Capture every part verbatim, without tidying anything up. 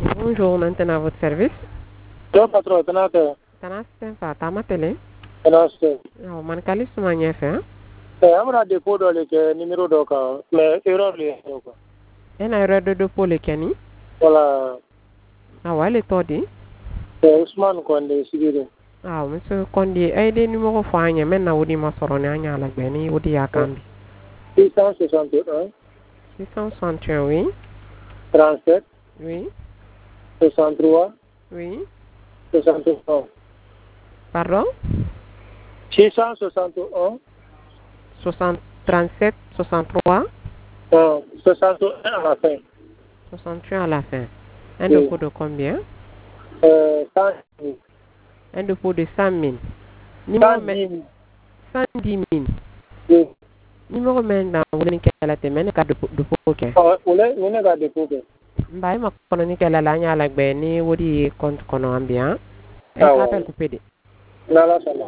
Bonjour, maintenant à votre service. Yo patron tanate. Tanase fa tamatele. Tanase. Oh, man kali suma nyefe. Eh amra dépôt do le ke numéro do ka mais erreur le ko. Ena erreur de dépôt le keni. Voilà. Ah wale todi. Eh Ousmane Konde Sigiri. Ah monsieur Kondi ay de numéro fa anya men na wodi ma soro ne anya la beni wodi yakambi. six cent soixante et un six cent soixante et un oui. trente-sept Oui. soixante-trois Oui. soixante-un. Pardon? six cent soixante et un soixante, trente-sept, soixante-trois. Non, soixante et un à la fin. soixante et un à la fin. Un Oui. dépôt de combien? Euh, cent mille. Un dépôt de cent mille. Numéro cent mille. cent dix mille. Oui. Numéro maintenant, vous voulez qu'elle a été menée de dépôt. Ah, vous voulez, vous n'avez pas dépôt. Mbaye ma kono ni kala la nya la gbe ni wodi compte kono ambien e Ah appel ouais. coupé de Là là ça va.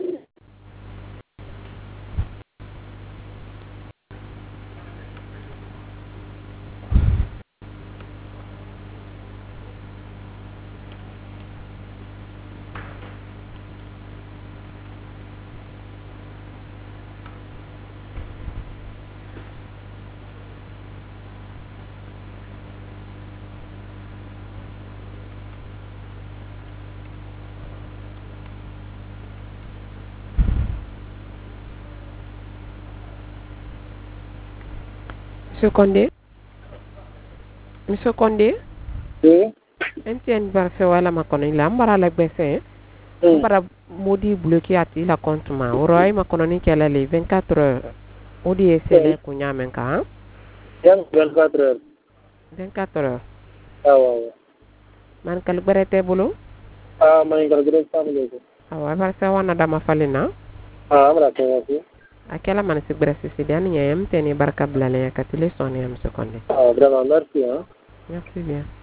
Monsieur Condé Monsieur Condé Oui. entienne bar fe wala ma kono la mbara la gbe se Mm. mbara modi bloqué ati la compte ma oroy ma kono ni kala le vingt-quatre heures odi esele ku nyamen ka Yan vingt-quatre heures. vingt-quatre heures Ah ouais. man kal berete bulu Ah, man gargare family ko. awa bar se wana dama falina Ah, amra ko ko. akela man si bresi si dan nyem teni barka blale ka tele soni am Monsieur Condé Ah, vraiment merci hein. merci bien.